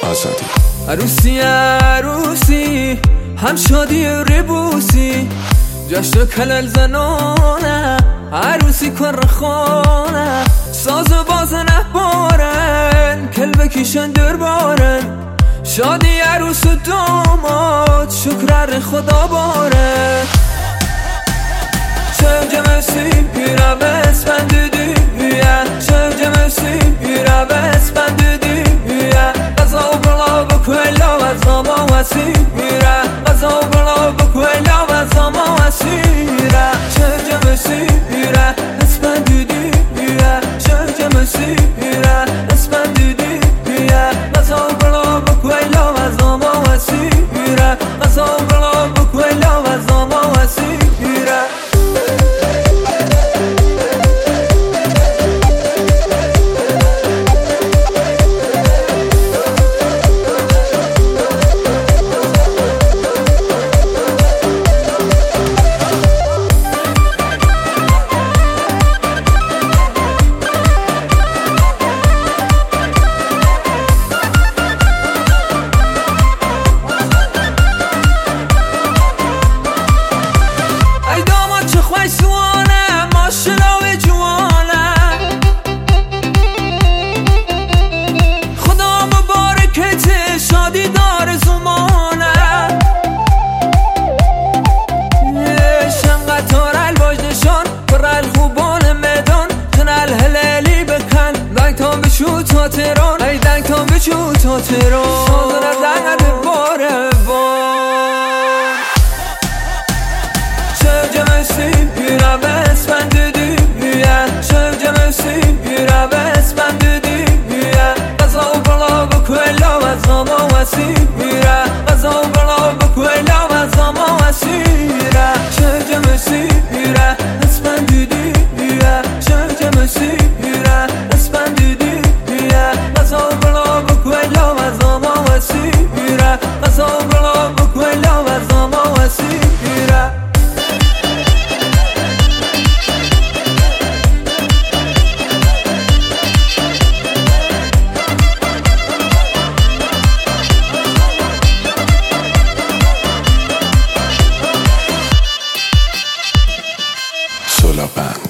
آزادی. عروسی عروسی هم شادی ربوسی جشن کلل زنانه عروسی کر خانه ساز باز نبارن کل بکیشن دربارن شادی عروس و داماد شکر خدا باره شجم سیپیره بسپند دیگه شجم سیپیره بسپند دیگه قضا بلا بکولا و زما و سیپیره قضا بلا بکولا و زما و سیپیره شجم سیپیره بسپند دیگه شجم سیپیره بسپند دیگه قضا بلا بکولا و زما و سیپیره قضا بلا بکولا و زما و سیپیره شادی دار زمانه شنقطار الواج نشان برال خوبان میدان تنال هلالی بکن دنگ تان بشو تا تهران ای دنگ تان بشو تا تهران سازن از دنگ باره بان شجم سیپیره بسپند دیگه شجم سیپیره بسپند دیگه قضا و بلا بکولا و زما و سیپیره قضا و بلا بکولا و زما و سیپیره شجم سیپیره بسپند دیگه شجم سیپیره بسپند دیگه قضا و بلا بکولا و زما و سیپیره قضا و بلا بکولا و زما و سیپیره Sola Band.